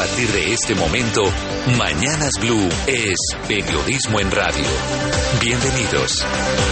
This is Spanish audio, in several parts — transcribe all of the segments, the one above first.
partir de este momento, Mañanas Blue es periodismo en radio. Bienvenidos.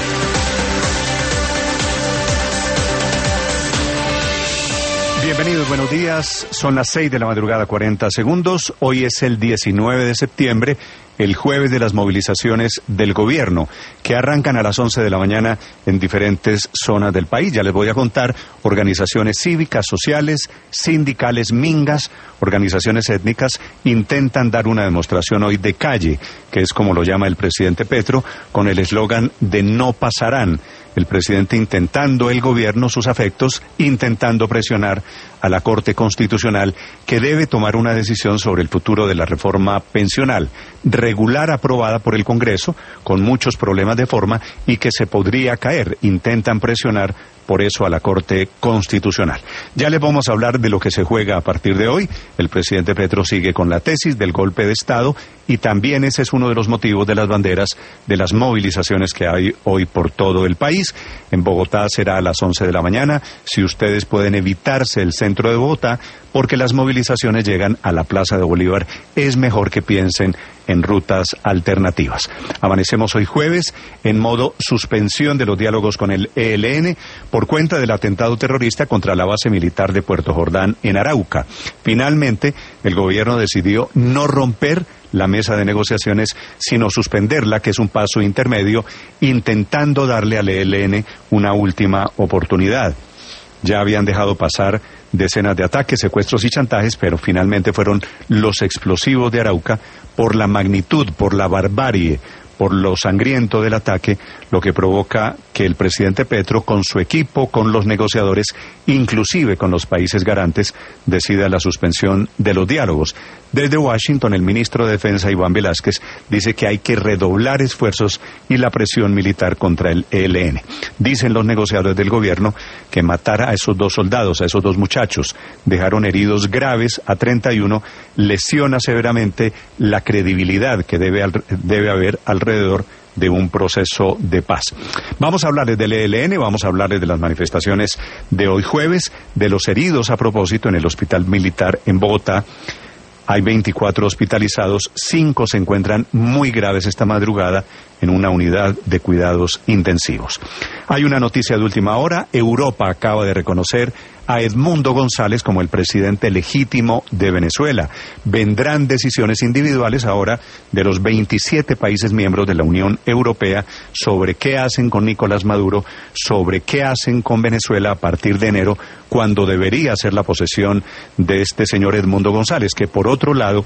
Bienvenidos, buenos días. Son las 6 de la madrugada, 40 segundos. Hoy es el 19 de septiembre, el jueves de las movilizaciones del gobierno, que arrancan a las 11 de la mañana en diferentes zonas del país. Ya les voy a contar, organizaciones cívicas, sociales, sindicales, mingas, organizaciones étnicas, intentan dar una demostración hoy de calle, que es como lo llama el presidente Petro, con el eslogan de no pasarán. El presidente intentando, el gobierno, sus afectos, intentando presionar a la Corte Constitucional, que debe tomar una decisión sobre el futuro de la reforma pensional, regular aprobada por el Congreso, con muchos problemas de forma, y que se podría caer. Intentan presionar por eso a la Corte Constitucional. Ya les vamos a hablar de lo que se juega a partir de hoy. El presidente Petro sigue con la tesis del golpe de Estado, y también ese es uno de los motivos de las banderas de las movilizaciones que hay hoy por todo el país. En Bogotá será a las 11 de la mañana. Si ustedes pueden evitarse el centro de Bogotá, porque las movilizaciones llegan a la Plaza de Bolívar, es mejor que piensen en rutas alternativas. Amanecemos hoy jueves en modo suspensión de los diálogos con el ELN por cuenta del atentado terrorista contra la base militar de Puerto Jordán en Arauca. Finalmente, el gobierno decidió no romper la mesa de negociaciones, sino suspenderla, que es un paso intermedio, intentando darle al ELN una última oportunidad. Ya habían dejado pasar decenas de ataques, secuestros y chantajes, pero finalmente fueron los explosivos de Arauca, por la magnitud, por la barbarie, por lo sangriento del ataque, lo que provoca que el presidente Petro, con su equipo, con los negociadores, inclusive con los países garantes, decida la suspensión de los diálogos. Desde Washington, el ministro de Defensa, Iván Velásquez, dice que hay que redoblar esfuerzos y la presión militar contra el ELN. Dicen los negociadores del gobierno que matar a esos dos soldados, a esos dos muchachos, dejaron heridos graves a 31, lesiona severamente la credibilidad que debe haber alrededor de un proceso de paz. Vamos a hablarles del ELN, vamos a hablarles de las manifestaciones de hoy jueves, de los heridos a propósito en el hospital militar en Bogotá. Hay 24 hospitalizados, 5 se encuentran muy graves esta madrugada en una unidad de cuidados intensivos. Hay una noticia de última hora. Europa acaba de reconocer a Edmundo González como el presidente legítimo de Venezuela. Vendrán decisiones individuales ahora de los 27 países miembros de la Unión Europea sobre qué hacen con Nicolás Maduro, sobre qué hacen con Venezuela a partir de enero, cuando debería ser la posesión de este señor Edmundo González, que por otro lado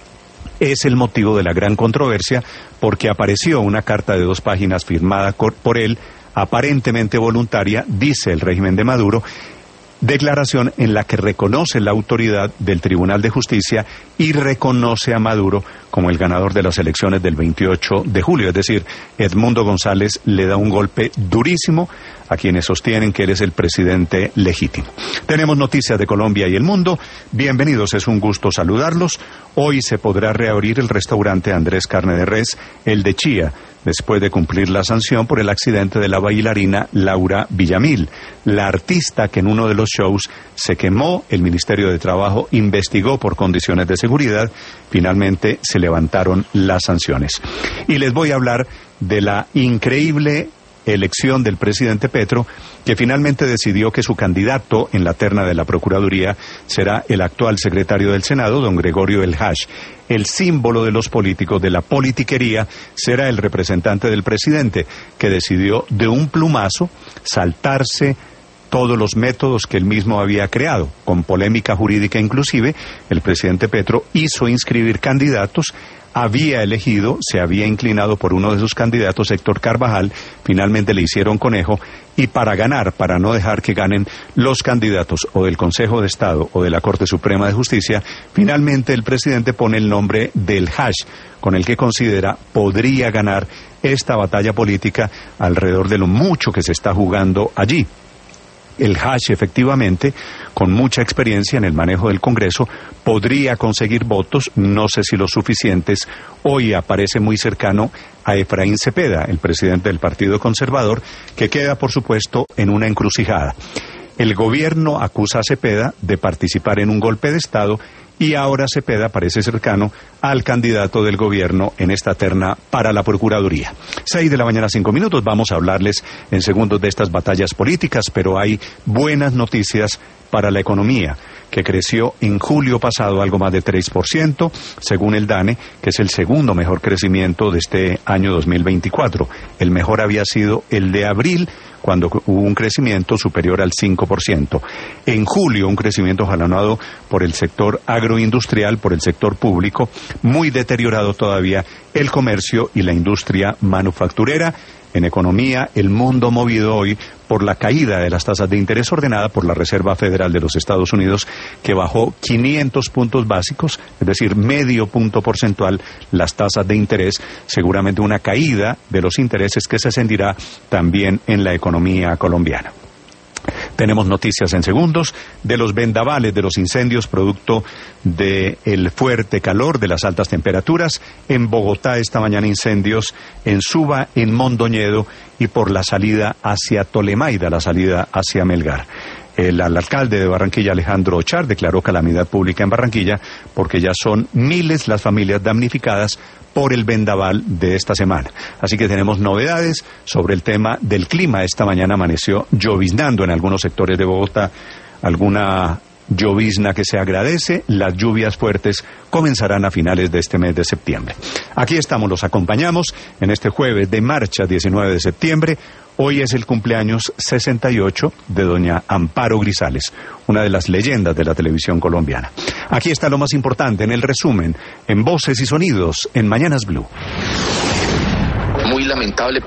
es el motivo de la gran controversia, porque apareció una carta de 2 páginas firmada por él, aparentemente voluntaria, dice el régimen de Maduro, declaración en la que reconoce la autoridad del Tribunal de Justicia y reconoce a Maduro como el ganador de las elecciones del 28 de julio. Es decir, Edmundo González le da un golpe durísimo a quienes sostienen que él es el presidente legítimo. Tenemos noticias de Colombia y el mundo. Bienvenidos, es un gusto saludarlos. Hoy se podrá reabrir el restaurante Andrés Carne de Res, el de Chía, después de cumplir la sanción por el accidente de la bailarina Laura Villamil. La artista que en uno de los shows se quemó, el Ministerio de Trabajo investigó por condiciones de seguridad, finalmente se levantaron las sanciones. Y les voy a hablar de la increíble elección del presidente Petro, que finalmente decidió que su candidato en la terna de la Procuraduría será el actual secretario del Senado, don Gregorio El Hash. El símbolo de los políticos, de la politiquería, será el representante del presidente, que decidió de un plumazo saltarse todos los métodos que él mismo había creado. Con polémica jurídica inclusive, el presidente Petro hizo inscribir candidatos, había elegido, se había inclinado por uno de sus candidatos, Héctor Carvajal, finalmente le hicieron conejo, y para ganar, para no dejar que ganen los candidatos o del Consejo de Estado o de la Corte Suprema de Justicia, finalmente el presidente pone el nombre del Hash, con el que considera podría ganar esta batalla política alrededor de lo mucho que se está jugando allí. El Hash, efectivamente, con mucha experiencia en el manejo del Congreso, podría conseguir votos, no sé si los suficientes. Hoy aparece muy cercano a Efraín Cepeda, el presidente del Partido Conservador, que queda, por supuesto, en una encrucijada. El gobierno acusa a Cepeda de participar en un golpe de Estado y ahora Cepeda parece cercano al candidato del gobierno en esta terna para la Procuraduría. 6:05 a.m, vamos a hablarles en segundos de estas batallas políticas, pero hay buenas noticias para la economía, que creció en julio pasado algo más de 3%, según el DANE, que es el segundo mejor crecimiento de este año 2024. El mejor había sido el de abril, cuando hubo un crecimiento superior al 5%. En julio, un crecimiento jalonado por el sector agroindustrial, por el sector público, muy deteriorado todavía el comercio y la industria manufacturera. En economía, el mundo movido hoy por la caída de las tasas de interés ordenada por la Reserva Federal de los Estados Unidos, que bajó 500 puntos básicos, es decir, medio punto porcentual, las tasas de interés, seguramente una caída de los intereses que se sentirá también en la economía colombiana. Tenemos noticias en segundos de los vendavales, de los incendios producto del fuerte calor, de las altas temperaturas. En Bogotá esta mañana incendios en Suba, en Mondoñedo y por la salida hacia Tolemaida, la salida hacia Melgar. El alcalde de Barranquilla, Alejandro Ochar, declaró calamidad pública en Barranquilla porque ya son miles las familias damnificadas por el vendaval de esta semana. Así que tenemos novedades sobre el tema del clima. Esta mañana amaneció lloviznando en algunos sectores de Bogotá, alguna llovizna que se agradece. Las lluvias fuertes comenzarán a finales de este mes de septiembre. Aquí estamos, los acompañamos en este jueves de marcha 19 de septiembre. Hoy es el cumpleaños 68 de doña Amparo Grisales, una de las leyendas de la televisión colombiana. Aquí está lo más importante en el resumen, en Voces y Sonidos, en Mañanas Blue. Muy lamentable